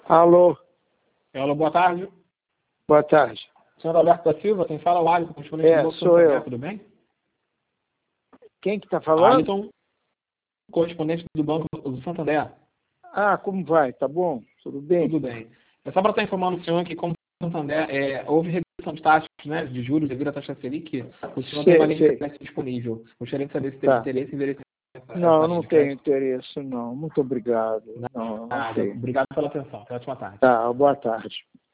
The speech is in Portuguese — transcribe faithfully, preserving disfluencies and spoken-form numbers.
Alô, Alô, boa tarde. boa tarde. Senhor Alberto da Silva, quem fala é o Alisson, correspondente É, do Banco sou Santander, eu. tudo bem? Quem que está falando? Alisson, correspondente do Banco do Santander. Ah, como vai? Tá bom? Tudo bem? Tudo bem. É só para estar informando o senhor que, como o Santander, é, houve redução de taxas, né, de juros devido à taxa Selic, o senhor tem uma Sei, linha de sei. crédito disponível. Gostaria de saber se teve Tá. interesse em ver essa Não, eu taxa não de tenho crédito. interesse, não. Muito obrigado. Não, não Nada. tenho. Obrigado pela atenção. Ótima tarde. Tá, boa tarde.